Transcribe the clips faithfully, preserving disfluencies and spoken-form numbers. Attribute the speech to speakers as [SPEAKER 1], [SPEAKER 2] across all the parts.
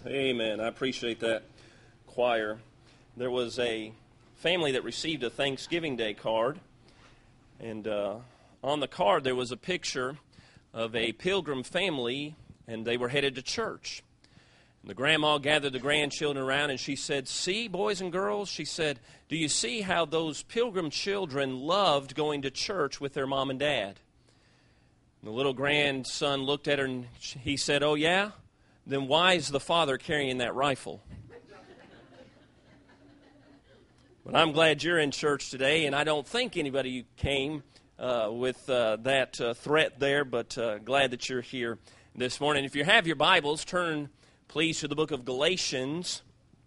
[SPEAKER 1] Amen. I appreciate that, choir. There was a family that received a Thanksgiving Day card, and uh, on the card there was a picture of a pilgrim family, and they were headed to church. And the grandma gathered the grandchildren around, and she said, "See, boys and girls," she said, "do you see how those pilgrim children loved going to church with their mom and dad?" And the little grandson looked at her, and he said, "Oh, yeah? Then why is the father carrying that rifle?" But I'm glad you're in church today, and I don't think anybody came uh, with uh, that uh, threat there, but uh, glad that you're here this morning. If you have your Bibles, turn please to the book of Galatians,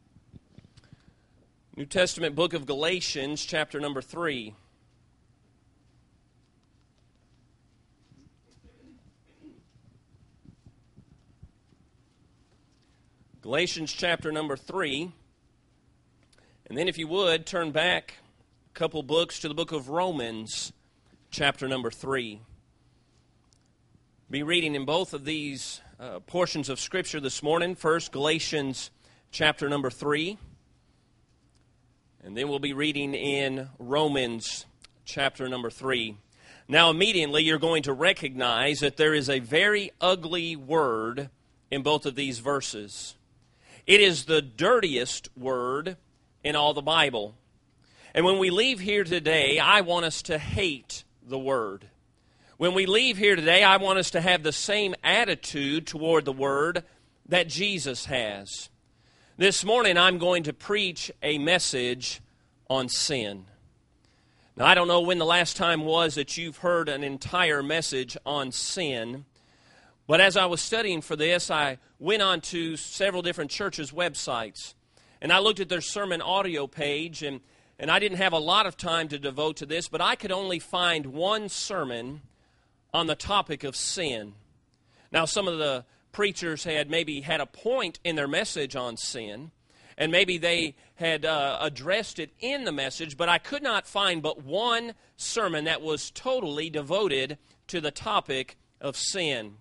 [SPEAKER 1] New Testament book of Galatians, chapter number three. Galatians chapter number three. And then if you would, turn back a couple books to the book of Romans, chapter number three. Be reading in both of these uh, portions of Scripture this morning. First, Galatians chapter number three. And then we'll be reading in Romans chapter number three. Now immediately you're going to recognize that there is a very ugly word in both of these verses. It is the dirtiest word in all the Bible. And when we leave here today, I want us to hate the word. When we leave here today, I want us to have the same attitude toward the word that Jesus has. This morning, I'm going to preach a message on sin. Now, I don't know when the last time was that you've heard an entire message on sin. But as I was studying for this, I went on to several different churches' websites. And I looked at their sermon audio page, and, and I didn't have a lot of time to devote to this, but I could only find one sermon on the topic of sin. Now, some of the preachers had maybe had a point in their message on sin, and maybe they had uh, addressed it in the message, but I could not find but one sermon that was totally devoted to the topic of sin.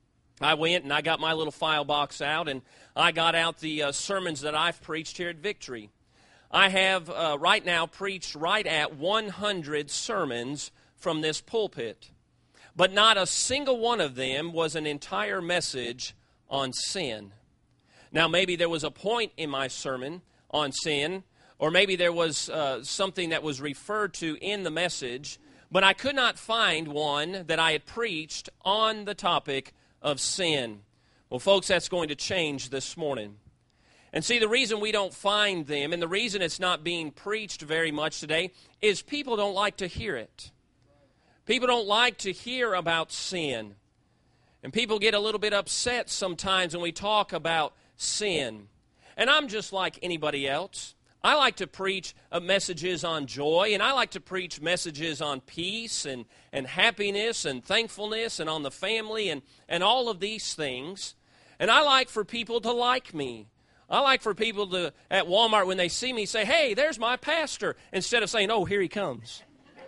[SPEAKER 1] I went and I got my little file box out, and I got out the uh, sermons that I've preached here at Victory. I have uh, right now preached right at one hundred sermons from this pulpit. But not a single one of them was an entire message on sin. Now, maybe there was a point in my sermon on sin, or maybe there was uh, something that was referred to in the message, but I could not find one that I had preached on the topic of sin. Well, folks, that's going to change this morning. And see, the reason we don't find them, and the reason it's not being preached very much today, is people don't like to hear it. People don't like to hear about sin. And people get a little bit upset sometimes when we talk about sin. And I'm just like anybody else. I like to preach uh, messages on joy, and I like to preach messages on peace and, and happiness and thankfulness and on the family and, and all of these things. And I like for people to like me. I like for people to, at Walmart, when they see me, say, "Hey, there's my pastor," instead of saying, "Oh, here he comes."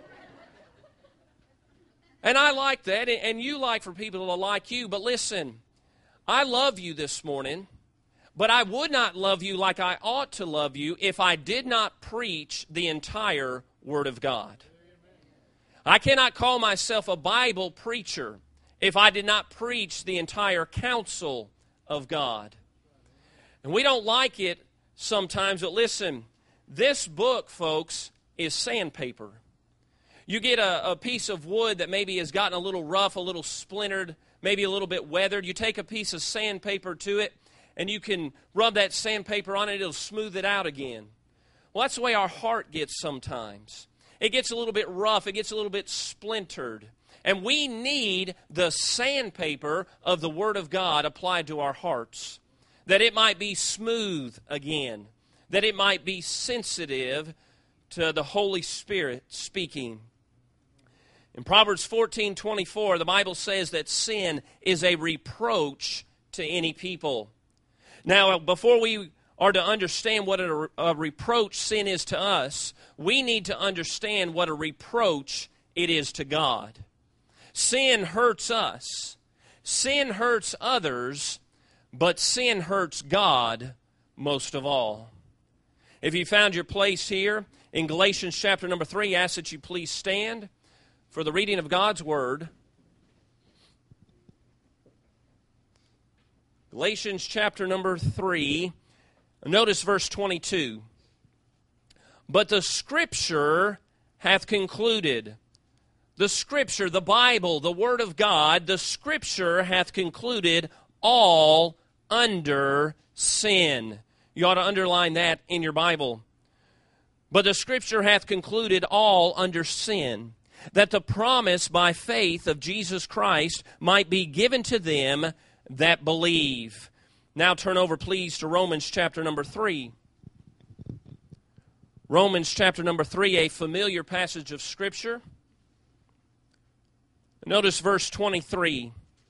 [SPEAKER 1] And I like that, and you like for people to like you. But listen, I love you this morning. But I would not love you like I ought to love you if I did not preach the entire Word of God. I cannot call myself a Bible preacher if I did not preach the entire counsel of God. And we don't like it sometimes, but listen, this book, folks, is sandpaper. You get a, a piece of wood that maybe has gotten a little rough, a little splintered, maybe a little bit weathered. You take a piece of sandpaper to it, and you can rub that sandpaper on it, it'll smooth it out again. Well, that's the way our heart gets sometimes. It gets a little bit rough, it gets a little bit splintered. And we need the sandpaper of the Word of God applied to our hearts, that it might be smooth again, that it might be sensitive to the Holy Spirit speaking. In Proverbs fourteen twenty-four, the Bible says that sin is a reproach to any people. Now, before we are to understand what a, a reproach sin is to us, we need to understand what a reproach it is to God. Sin hurts us. Sin hurts others, but sin hurts God most of all. If you found your place here in Galatians chapter number three, I ask that you please stand for the reading of God's Word. Galatians chapter number three, notice verse twenty-two. But the Scripture hath concluded. The Scripture, the Bible, the Word of God, the Scripture hath concluded all under sin. You ought to underline that in your Bible. But the Scripture hath concluded all under sin, that the promise by faith of Jesus Christ might be given to them that believe. Now turn over, please, to Romans chapter number three. Romans chapter number three, a familiar passage of Scripture. Notice verse twenty-three.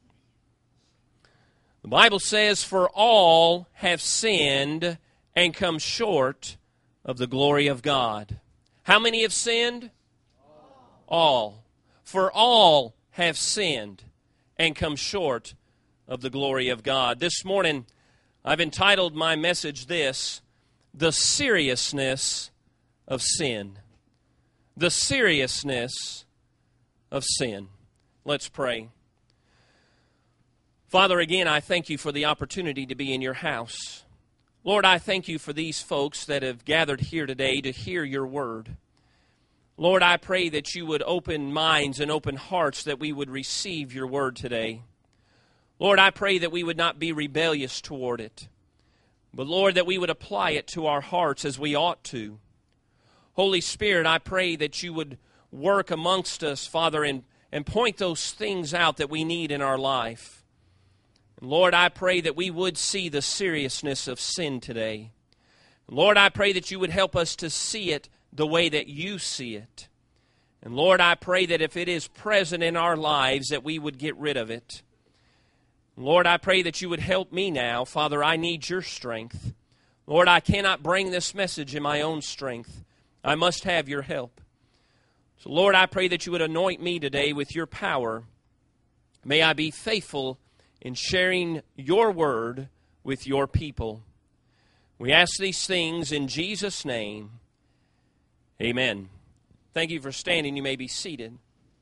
[SPEAKER 1] The Bible says, "For all have sinned and come short of the glory of God." How many have sinned? All. All. For all have sinned and come short of the glory of God. This morning, I've entitled my message this, "The Seriousness of Sin." The seriousness of sin. Let's pray. Father, again, I thank you for the opportunity to be in your house. Lord, I thank you for these folks that have gathered here today to hear your word. Lord, I pray that you would open minds and open hearts that we would receive your word today. Lord, I pray that we would not be rebellious toward it, but Lord, that we would apply it to our hearts as we ought to. Holy Spirit, I pray that you would work amongst us, Father, and, and point those things out that we need in our life. And Lord, I pray that we would see the seriousness of sin today. And Lord, I pray that you would help us to see it the way that you see it. And Lord, I pray that if it is present in our lives, that we would get rid of it. Lord, I pray that you would help me now. Father, I need your strength. Lord, I cannot bring this message in my own strength. I must have your help. So, Lord, I pray that you would anoint me today with your power. May I be faithful in sharing your word with your people. We ask these things in Jesus' name. Amen. Thank you for standing. You may be seated.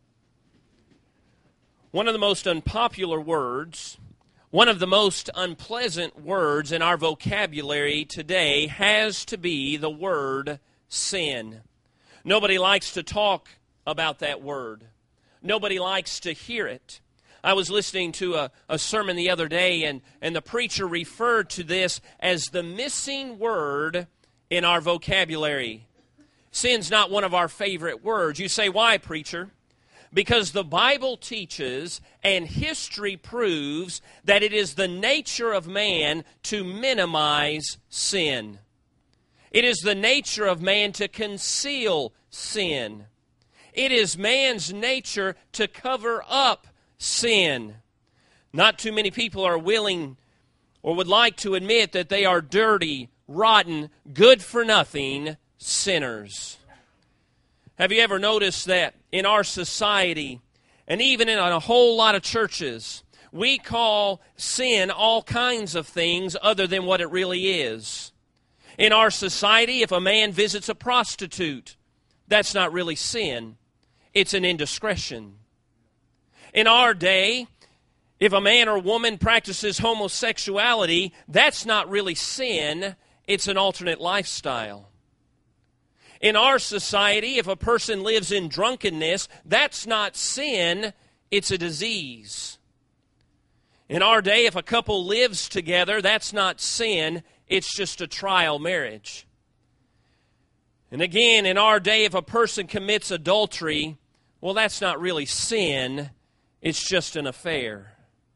[SPEAKER 1] One of the most unpopular words, one of the most unpleasant words in our vocabulary today has to be the word sin. Nobody likes to talk about that word. Nobody likes to hear it. I was listening to a, a sermon the other day, and, and the preacher referred to this as the missing word in our vocabulary. Sin's not one of our favorite words. You say, why, preacher? Because the Bible teaches and history proves that it is the nature of man to minimize sin. It is the nature of man to conceal sin. It is man's nature to cover up sin. Not too many people are willing or would like to admit that they are dirty, rotten, good-for-nothing sinners. Have you ever noticed that in our society, and even in a whole lot of churches, we call sin all kinds of things other than what it really is? In our society, if a man visits a prostitute, that's not really sin. It's an indiscretion. In our day, if a man or woman practices homosexuality, that's not really sin. It's an alternate lifestyle. In our society, if a person lives in drunkenness, that's not sin. It's a disease. In our day, if a couple lives together, that's not sin. It's just a trial marriage. And again, in our day, if a person commits adultery, well, that's not really sin. It's just an affair.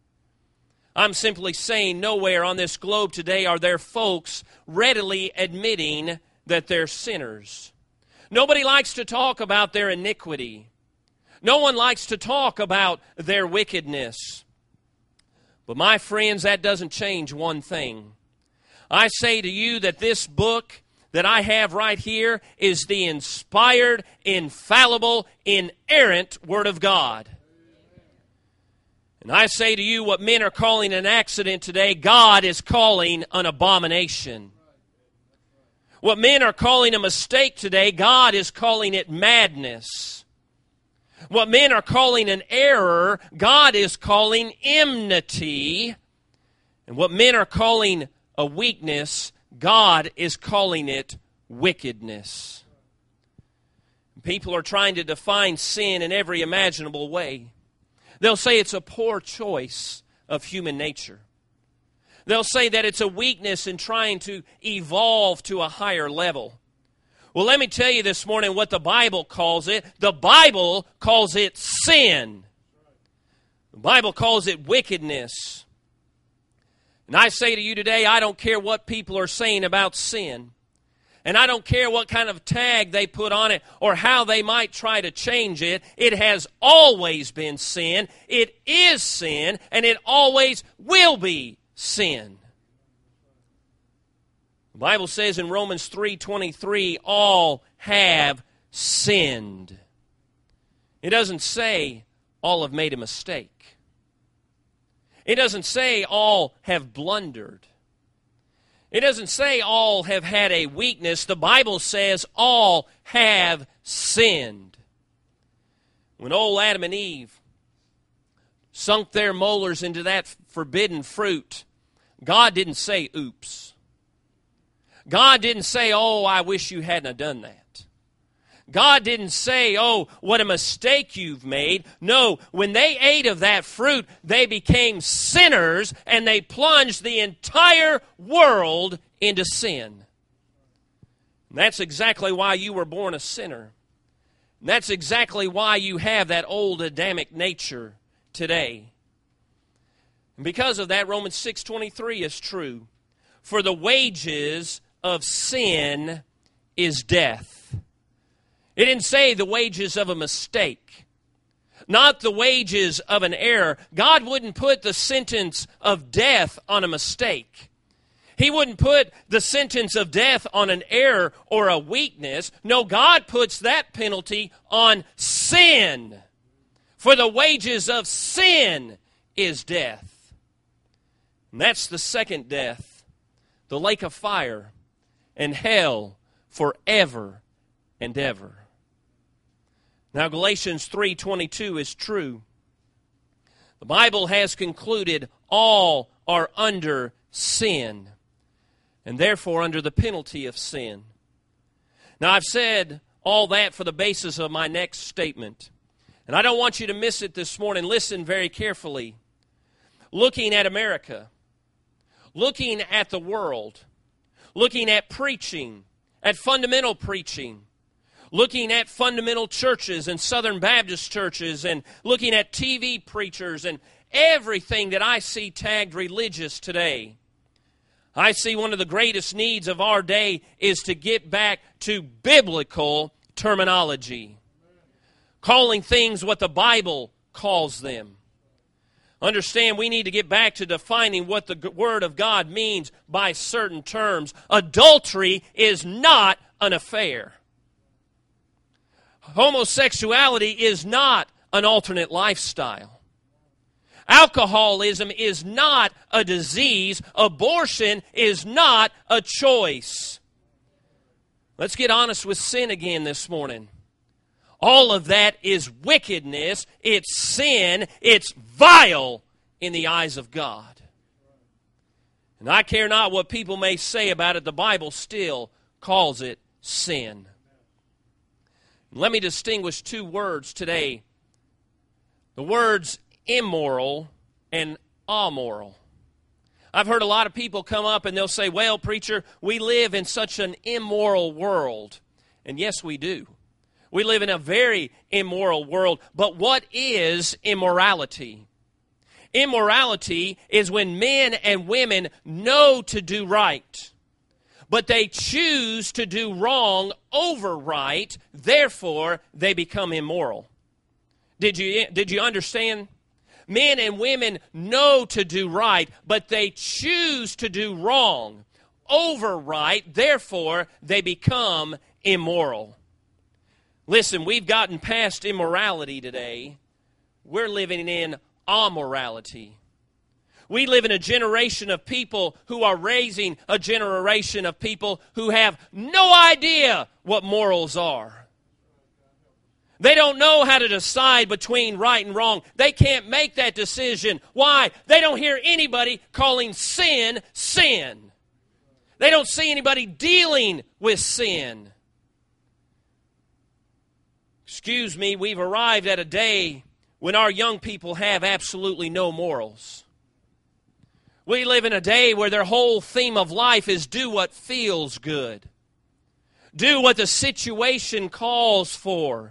[SPEAKER 1] I'm simply saying nowhere on this globe today are there folks readily admitting that they're sinners. Nobody likes to talk about their iniquity. No one likes to talk about their wickedness. But my friends, that doesn't change one thing. I say to you that this book that I have right here is the inspired, infallible, inerrant Word of God. And I say to you, what men are calling an accident today, God is calling an abomination. What men are calling a mistake today, God is calling it madness. What men are calling an error, God is calling enmity. And what men are calling a weakness, God is calling it wickedness. People are trying to define sin in every imaginable way. They'll say it's a poor choice of human nature. They'll say that it's a weakness in trying to evolve to a higher level. Well, let me tell you this morning what the Bible calls it. The Bible calls it sin. The Bible calls it wickedness. And I say to you today, I don't care what people are saying about sin. And I don't care what kind of tag they put on it or how they might try to change it. It has always been sin. It is sin, and it always will be sin. The Bible says in Romans three twenty-three, all have sinned. It doesn't say all have made a mistake. It doesn't say all have blundered. It doesn't say all have had a weakness. The Bible says all have sinned. When old Adam and Eve sunk their molars into that forbidden fruit, God didn't say, oops. God didn't say, oh, I wish you hadn't have done that. God didn't say, oh, what a mistake you've made. No, when they ate of that fruit, they became sinners, and they plunged the entire world into sin. And that's exactly why you were born a sinner. And that's exactly why you have that old Adamic nature today. And because of that, Romans six twenty-three is true. For the wages of sin is death. It didn't say the wages of a mistake, not the wages of an error. God wouldn't put the sentence of death on a mistake. He wouldn't put the sentence of death on an error or a weakness. No, God puts that penalty on sin. For the wages of sin is death. And that's the second death, the lake of fire and hell forever and ever. Now, Galatians three twenty-two is true. The Bible has concluded all are under sin, and therefore under the penalty of sin. Now, I've said all that for the basis of my next statement, and I don't want you to miss it this morning. Listen very carefully. Looking at America, looking at the world, looking at preaching, at fundamental preaching, looking at fundamental churches and Southern Baptist churches, and looking at T V preachers and everything that I see tagged religious today, I see one of the greatest needs of our day is to get back to biblical terminology, calling things what the Bible calls them. Understand, we need to get back to defining what the Word of God means by certain terms. Adultery is not an affair. Homosexuality is not an alternate lifestyle. Alcoholism is not a disease. Abortion is not a choice. Let's get honest with sin again this morning. All of that is wickedness. It's sin. It's vile in the eyes of God. And I care not what people may say about it. The Bible still calls it sin. Let me distinguish two words today. The words immoral and amoral. I've heard a lot of people come up and they'll say, well, preacher, we live in such an immoral world. And yes, we do. We live in a very immoral world. But what is immorality? Immorality is when men and women know to do right, but they choose to do wrong over right, therefore they become immoral. Did you, did you understand? Men and women know to do right, but they choose to do wrong over right, therefore they become immoral. Listen, we've gotten past immorality today. We're living in amorality. We live in a generation of people who are raising a generation of people who have no idea what morals are. They don't know how to decide between right and wrong. They can't make that decision. Why? They don't hear anybody calling sin, sin. They don't see anybody dealing with sin. Excuse me, we've arrived at a day when our young people have absolutely no morals. We live in a day where their whole theme of life is do what feels good. Do what the situation calls for.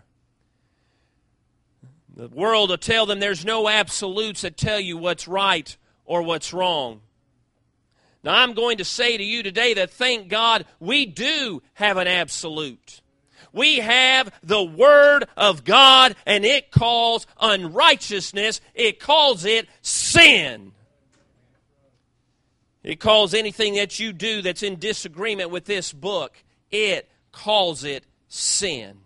[SPEAKER 1] The world will tell them there's no absolutes that tell you what's right or what's wrong. Now, I'm going to say to you today that thank God we do have an absolute. We have the Word of God, and it calls unrighteousness, it calls it sin. It calls anything that you do that's in disagreement with this book, it calls it sin.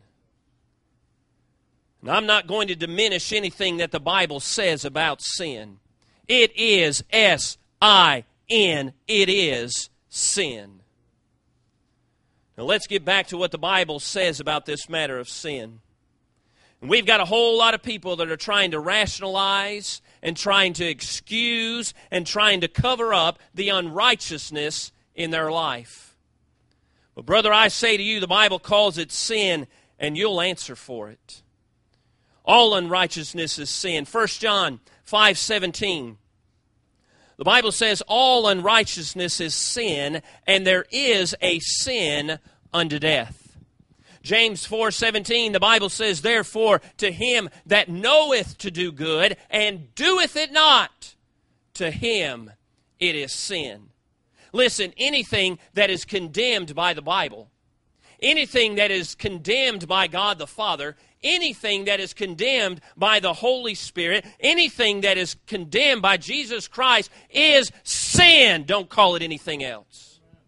[SPEAKER 1] And I'm not going to diminish anything that the Bible says about sin. It is S I N. It is sin. Now let's get back to what the Bible says about this matter of sin. And we've got a whole lot of people that are trying to rationalize and trying to excuse and trying to cover up the unrighteousness in their life. But brother, I say to you, the Bible calls it sin, and you'll answer for it. All unrighteousness is sin. First John five seventeen. The Bible says, all unrighteousness is sin, and there is a sin unto death. James four seventeen, the Bible says, therefore, to him that knoweth to do good, and doeth it not, to him it is sin. Listen, anything that is condemned by the Bible, anything that is condemned by God the Father, anything that is condemned by the Holy Spirit, anything that is condemned by Jesus Christ is sin. Don't call it anything else.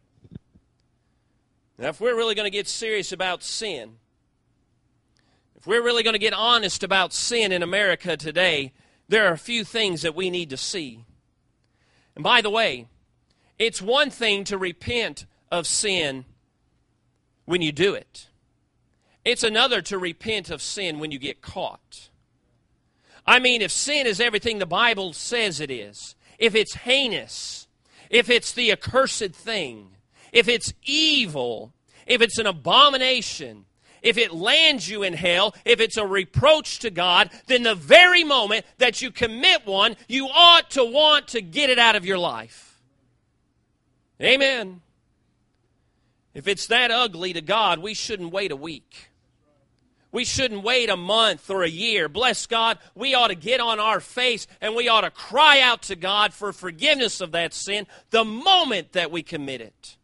[SPEAKER 1] Now, if we're really going to get serious about sin, if we're really going to get honest about sin in America today, there are a few things that we need to see. And by the way, it's one thing to repent of sin when you do it. It's another to repent of sin when you get caught. I mean, if sin is everything the Bible says it is, if it's heinous, if it's the accursed thing, if it's evil, if it's an abomination, if it lands you in hell, if it's a reproach to God, then the very moment that you commit one, you ought to want to get it out of your life. Amen. If it's that ugly to God, we shouldn't wait a week. We shouldn't wait a month or a year. Bless God, we ought to get on our face and we ought to cry out to God for forgiveness of that sin the moment that we commit it.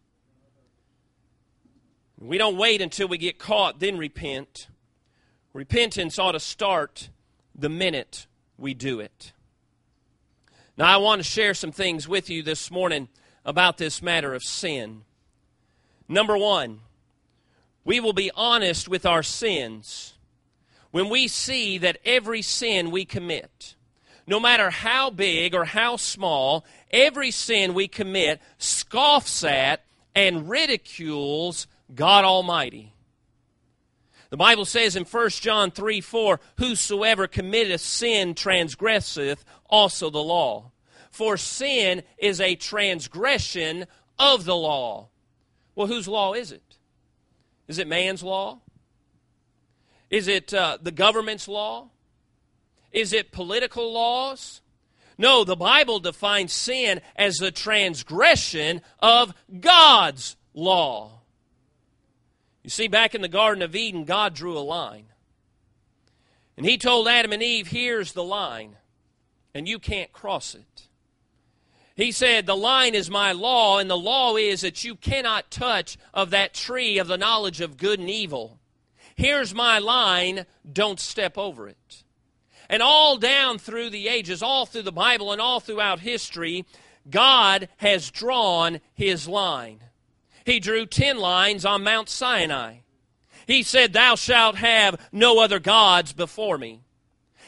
[SPEAKER 1] We don't wait until we get caught, then repent. Repentance ought to start the minute we do it. Now, I want to share some things with you this morning about this matter of sin. Number one, we will be honest with our sins when we see that every sin we commit, no matter how big or how small, every sin we commit scoffs at and ridicules God Almighty. The Bible says in First John three four, whosoever committeth sin transgresseth also the law. For sin is a transgression of the law. Well, whose law is it? Is it man's law? Is it uh, the government's law? Is it political laws? No, the Bible defines sin as the transgression of God's law. You see, back in the Garden of Eden, God drew a line. And He told Adam and Eve, here's the line, and you can't cross it. He said, the line is my law, and the law is that you cannot touch of that tree of the knowledge of good and evil. Here's my line, don't step over it. And all down through the ages, all through the Bible and all throughout history, God has drawn His line. He drew ten lines on Mount Sinai. He said, thou shalt have no other gods before me.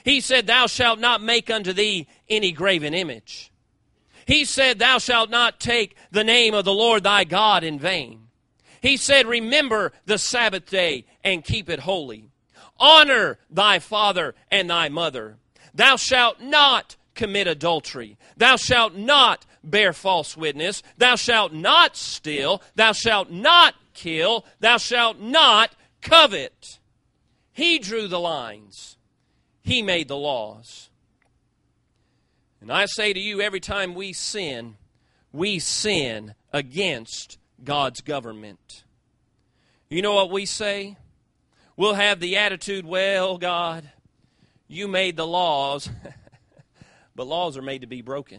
[SPEAKER 1] He said, thou shalt not make unto thee any graven image. He said, thou shalt not take the name of the Lord thy God in vain. He said, remember the Sabbath day and keep it holy. Honor thy father and thy mother. Thou shalt not commit adultery. Thou shalt not bear false witness. Thou shalt not steal. Thou shalt not kill. Thou shalt not covet. He drew the lines. He made the laws. And I say to you, every time we sin, we sin against God's government. You know what we say? We'll have the attitude, well, God, you made the laws, but laws are made to be broken.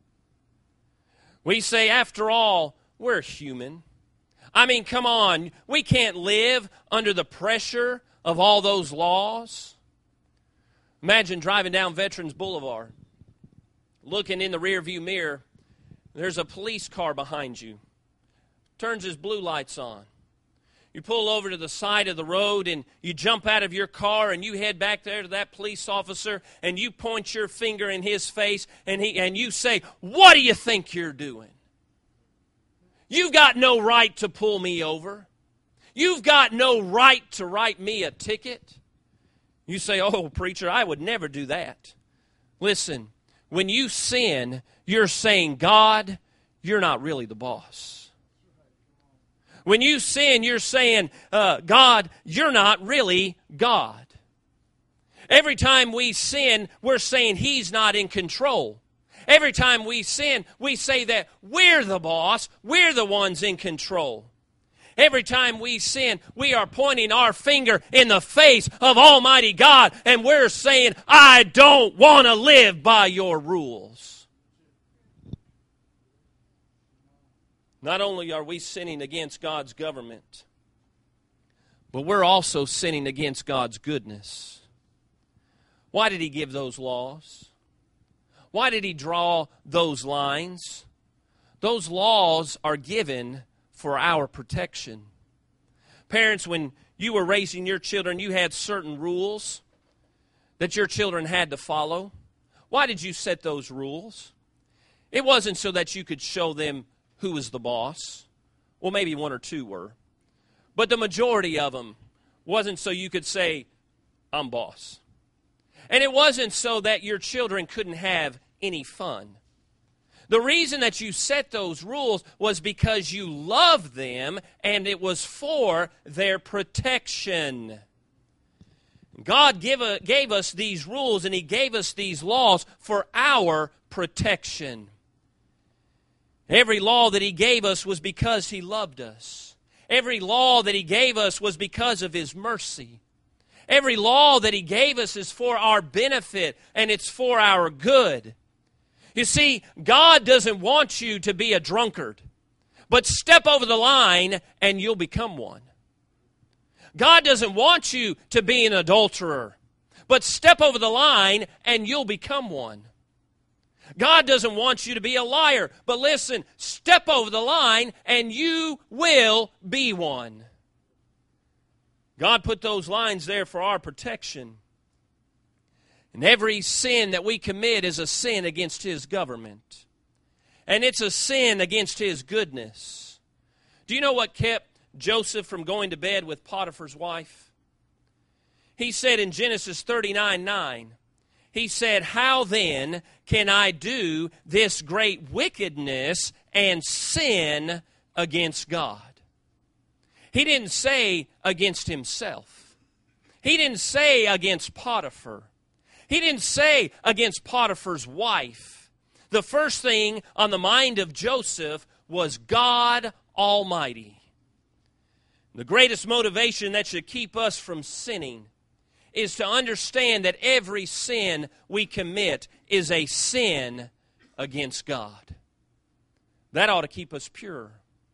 [SPEAKER 1] We say, after all, we're human. I mean, come on, we can't live under the pressure of all those laws. Imagine driving down Veterans Boulevard, looking in the rearview mirror, there's a police car behind you. Turns his blue lights on. You pull over to the side of the road and you jump out of your car and you head back there to that police officer and you point your finger in his face and he and you say, what do you think you're doing? You've got no right to pull me over. You've got no right to write me a ticket. You say, oh, preacher, I would never do that. Listen, when you sin, you're saying, God, you're not really the boss. When you sin, you're saying, uh, God, you're not really God. Every time we sin, we're saying He's not in control. Every time we sin, we say that we're the boss, we're the ones in control. Every time we sin, we are pointing our finger in the face of Almighty God, and we're saying, I don't want to live by your rules. Not only are we sinning against God's government, but we're also sinning against God's goodness. Why did He give those laws? Why did He draw those lines? Those laws are given for our protection. Parents, when you were raising your children, you had certain rules that your children had to follow. Why did you set those rules? It wasn't so that you could show them who was the boss. Well, maybe one or two were. But the majority of them wasn't so you could say, I'm boss. And it wasn't so that your children couldn't have any fun. The reason that you set those rules was because you loved them and it was for their protection. God give a, gave us these rules and He gave us these laws for our protection. Every law that He gave us was because He loved us. Every law that He gave us was because of His mercy. Every law that He gave us is for our benefit and it's for our good. You see, God doesn't want you to be a drunkard, but step over the line and you'll become one. God doesn't want you to be an adulterer, but step over the line and you'll become one. God doesn't want you to be a liar, but listen, step over the line and you will be one. God put those lines there for our protection. And every sin that we commit is a sin against His government. And it's a sin against His goodness. Do you know what kept Joseph from going to bed with Potiphar's wife? He said in Genesis thirty-nine nine, he said, how then can I do this great wickedness and sin against God? He didn't say against himself. He didn't say against Potiphar. He didn't say against Potiphar's wife. The first thing on the mind of Joseph was God Almighty. The greatest motivation that should keep us from sinning is to understand that every sin we commit is a sin against God. That ought to keep us pure.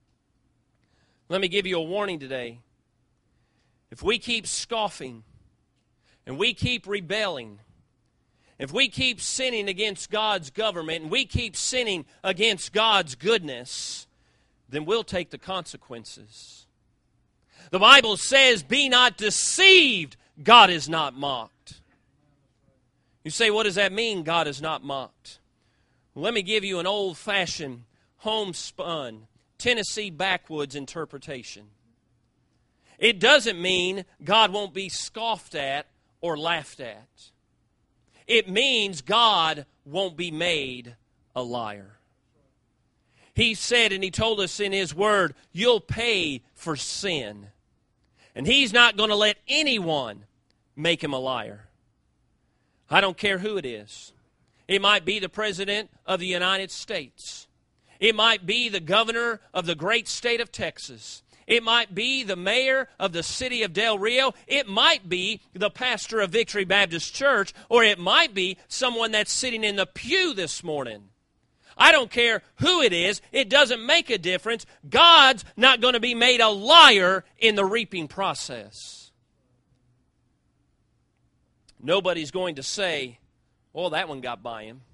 [SPEAKER 1] Let me give you a warning today. If we keep scoffing and we keep rebelling, if we keep sinning against God's government and we keep sinning against God's goodness, then we'll take the consequences. The Bible says, be not deceived, God is not mocked. You say, what does that mean, God is not mocked? Well, let me give you an old-fashioned, homespun, Tennessee backwoods interpretation. It doesn't mean God won't be scoffed at or laughed at. It means God won't be made a liar. He said, and He told us in His Word, you'll pay for sin. And He's not going to let anyone make Him a liar. I don't care who it is. It might be the President of the United States. It might be the governor of the great state of Texas. It might be the mayor of the city of Del Rio. It might be the pastor of Victory Baptist Church. Or it might be someone that's sitting in the pew this morning. I don't care who it is. It doesn't make a difference. God's not going to be made a liar in the reaping process. Nobody's going to say, oh, that one got by him.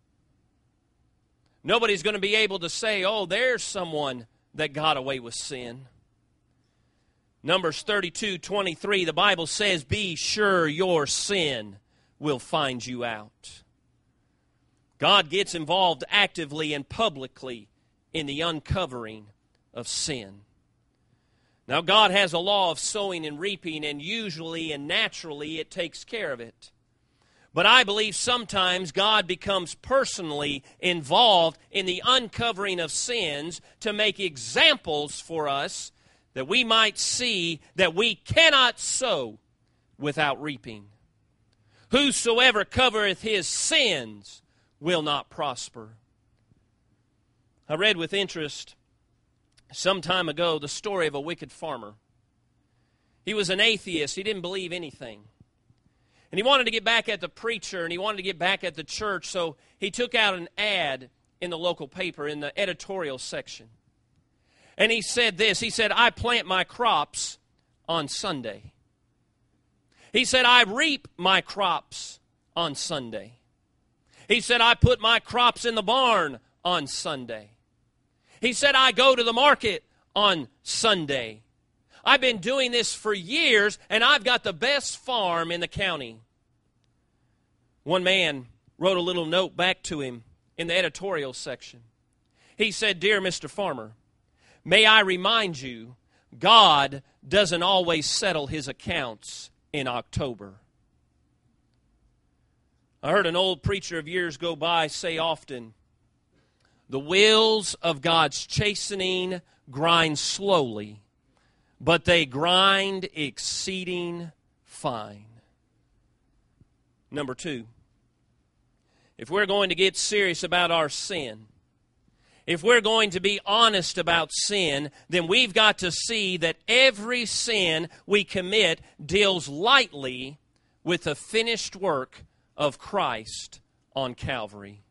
[SPEAKER 1] Nobody's going to be able to say, oh, there's someone that got away with sin. Numbers thirty-two twenty-three, the Bible says, be sure your sin will find you out. God gets involved actively and publicly in the uncovering of sin. Now, God has a law of sowing and reaping, and usually and naturally it takes care of it. But I believe sometimes God becomes personally involved in the uncovering of sins to make examples for us that we might see that we cannot sow without reaping. Whosoever covereth his sins will not prosper. I read with interest some time ago the story of a wicked farmer. He was an atheist. He didn't believe anything. And he wanted to get back at the preacher, and he wanted to get back at the church, so he took out an ad in the local paper in the editorial section. And he said this, he said, I plant my crops on Sunday. He said, I reap my crops on Sunday. He said, I put my crops in the barn on Sunday. He said, I go to the market on Sunday. I've been doing this for years, and I've got the best farm in the county. One man wrote a little note back to him in the editorial section. He said, Dear Mister Farmer, may I remind you, God doesn't always settle His accounts in October. I heard an old preacher of years go by say often, the wheels of God's chastening grind slowly, but they grind exceeding fine. Number two, if we're going to get serious about our sin, if we're going to be honest about sin, then we've got to see that every sin we commit deals lightly with the finished work of Christ on Calvary.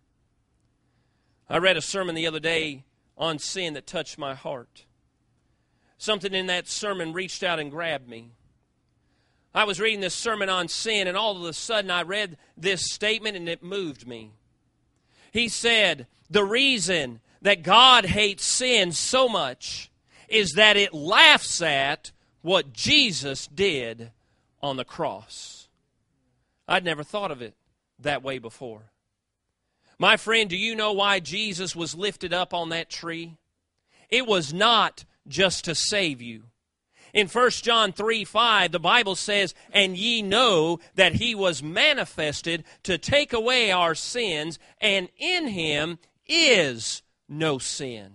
[SPEAKER 1] I read a sermon the other day on sin that touched my heart. Something in that sermon reached out and grabbed me. I was reading this sermon on sin, and all of a sudden I read this statement, and it moved me. He said, the reason that God hates sin so much is that it laughs at what Jesus did on the cross. I'd never thought of it that way before. My friend, do you know why Jesus was lifted up on that tree? It was not just to save you. In First John three five, the Bible says, and ye know that He was manifested to take away our sins, and in Him is no sin.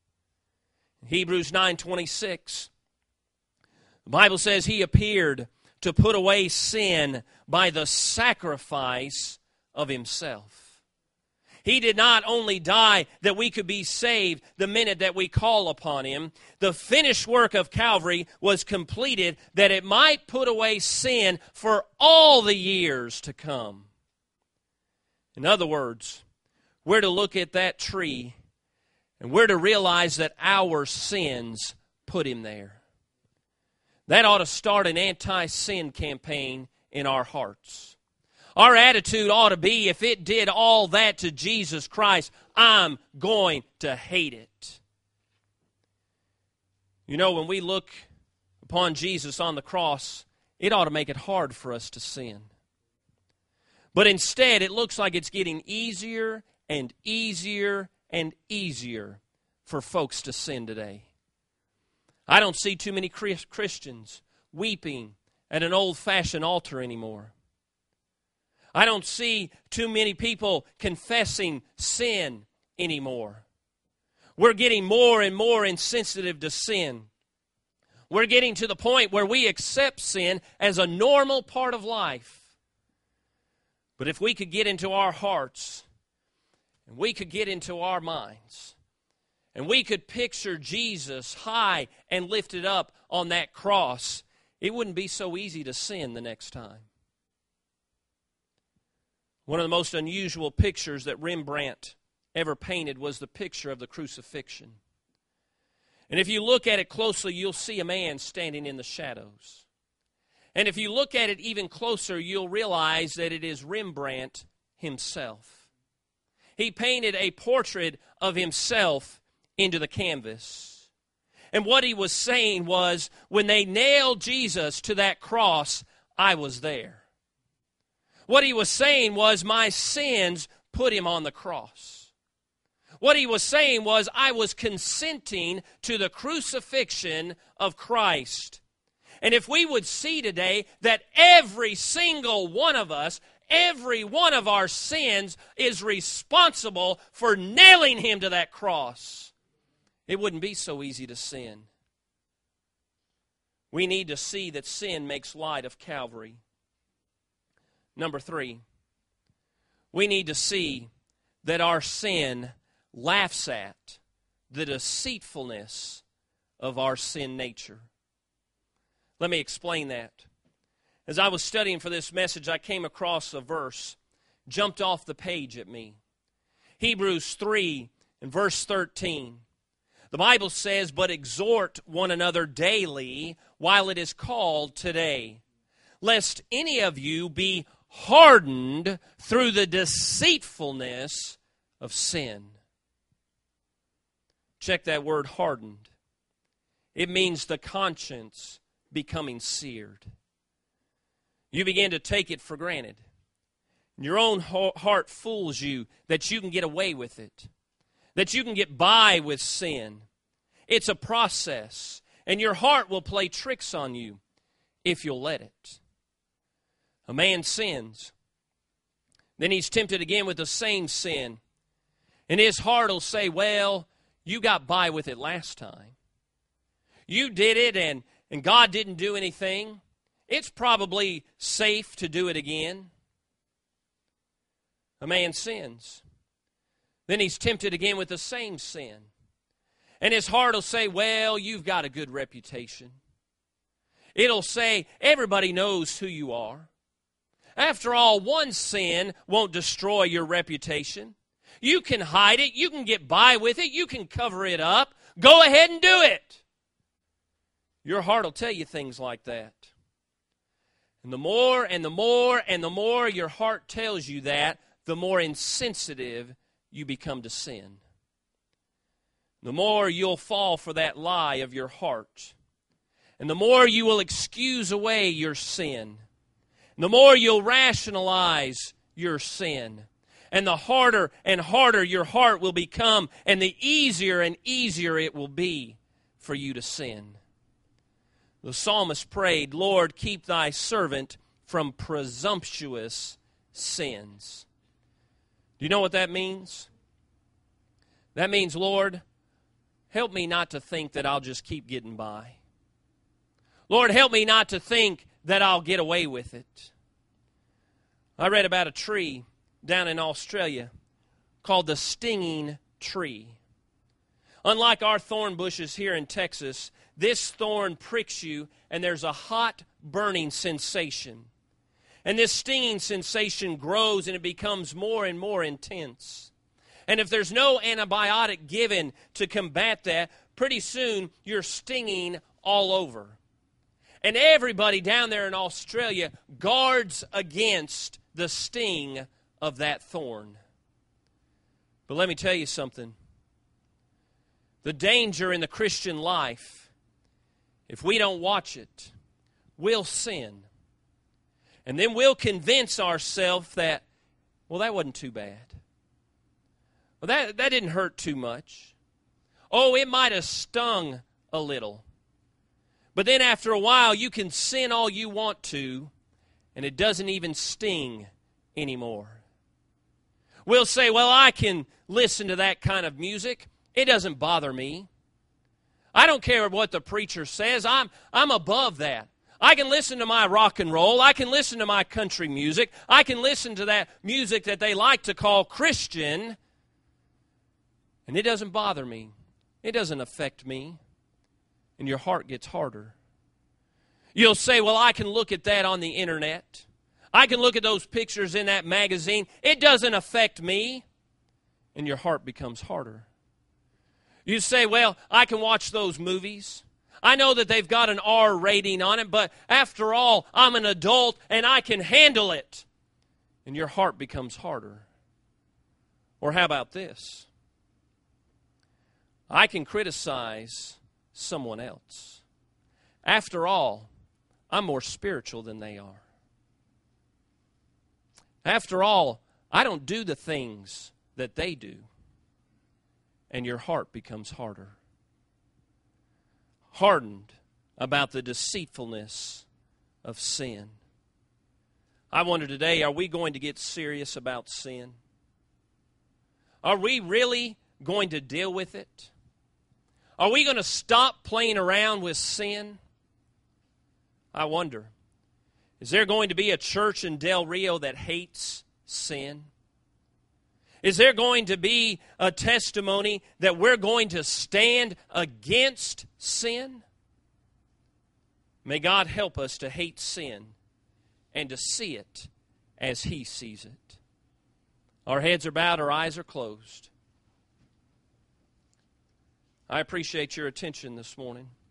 [SPEAKER 1] Hebrews nine twenty-six, the Bible says He appeared to put away sin by the sacrifice of Himself. He did not only die that we could be saved the minute that we call upon Him. The finished work of Calvary was completed that it might put away sin for all the years to come. In other words, we're to look at that tree and we're to realize that our sins put Him there. That ought to start an anti-sin campaign in our hearts. Our attitude ought to be, if it did all that to Jesus Christ, I'm going to hate it. You know, when we look upon Jesus on the cross, it ought to make it hard for us to sin. But instead, it looks like it's getting easier and easier and easier for folks to sin today. I don't see too many Christians weeping at an old-fashioned altar anymore. I don't see too many people confessing sin anymore. We're getting more and more insensitive to sin. We're getting to the point where we accept sin as a normal part of life. But if we could get into our hearts, and we could get into our minds, and we could picture Jesus high and lifted up on that cross, it wouldn't be so easy to sin the next time. One of the most unusual pictures that Rembrandt ever painted was the picture of the crucifixion. And if you look at it closely, you'll see a man standing in the shadows. And if you look at it even closer, you'll realize that it is Rembrandt himself. He painted a portrait of himself into the canvas. And what he was saying was, when they nailed Jesus to that cross, I was there. What he was saying was, my sins put him on the cross. What he was saying was, I was consenting to the crucifixion of Christ. And if we would see today that every single one of us, every one of our sins is responsible for nailing him to that cross, it wouldn't be so easy to sin. We need to see that sin makes light of Calvary. Number three, we need to see that our sin laughs at the deceitfulness of our sin nature. Let me explain that. As I was studying for this message, I came across a verse, jumped off the page at me. Hebrews three and verse thirteen. The Bible says, but exhort one another daily while it is called today, lest any of you be hardened through the deceitfulness of sin. Check that word, hardened. It means the conscience becoming seared. You begin to take it for granted. Your own heart fools you that you can get away with it, that you can get by with sin. It's a process, and your heart will play tricks on you if you'll let it. A man sins. Then he's tempted again with the same sin. And his heart will say, well, you got by with it last time. You did it and, and God didn't do anything. It's probably safe to do it again. A man sins. Then he's tempted again with the same sin. And his heart will say, well, you've got a good reputation. It'll say, everybody knows who you are. After all, one sin won't destroy your reputation. You can hide it. You can get by with it. You can cover it up. Go ahead and do it. Your heart will tell you things like that. And the more and the more and the more your heart tells you that, the more insensitive you become to sin. The more you'll fall for that lie of your heart. And the more you will excuse away your sin. The more you'll rationalize your sin. And the harder and harder your heart will become, and the easier and easier it will be for you to sin. The psalmist prayed, Lord, keep thy servant from presumptuous sins. Do you know what that means? That means, Lord, help me not to think that I'll just keep getting by. Lord, help me not to think that I'll get away with it. I read about a tree down in Australia called the stinging tree. Unlike our thorn bushes here in Texas, this thorn pricks you and there's a hot burning sensation. And this stinging sensation grows and it becomes more and more intense. And if there's no antibiotic given to combat that, pretty soon you're stinging all over. And everybody down there in Australia guards against the sting of that thorn. But let me tell you something. The danger in the Christian life, if we don't watch it, we'll sin. And then we'll convince ourselves that Well, that wasn't too bad. Well, that, that didn't hurt too much. Oh, it might have stung a little. But then after a while, you can sin all you want to, and it doesn't even sting anymore. We'll say, well, I can listen to that kind of music. It doesn't bother me. I don't care what the preacher says. I'm, I'm above that. I can listen to my rock and roll. I can listen to my country music. I can listen to that music that they like to call Christian, and it doesn't bother me. It doesn't affect me. And your heart gets harder. You'll say, well, I can look at that on the internet. I can look at those pictures in that magazine. It doesn't affect me. And your heart becomes harder. You say, well, I can watch those movies. I know that they've got an R rating on it, but after all, I'm an adult and I can handle it. And your heart becomes harder. Or how about this? I can criticize someone else. After all, I'm more spiritual than they are. After all, I don't do the things that they do. And your heart becomes harder. Hardened about the deceitfulness of sin. I wonder today, are we going to get serious about sin? Are we really going to deal with it? Are we going to stop playing around with sin? I wonder. Is there going to be a church in Del Rio that hates sin? Is there going to be a testimony that we're going to stand against sin? May God help us to hate sin and to see it as He sees it. Our heads are bowed, our eyes are closed. I appreciate your attention this morning.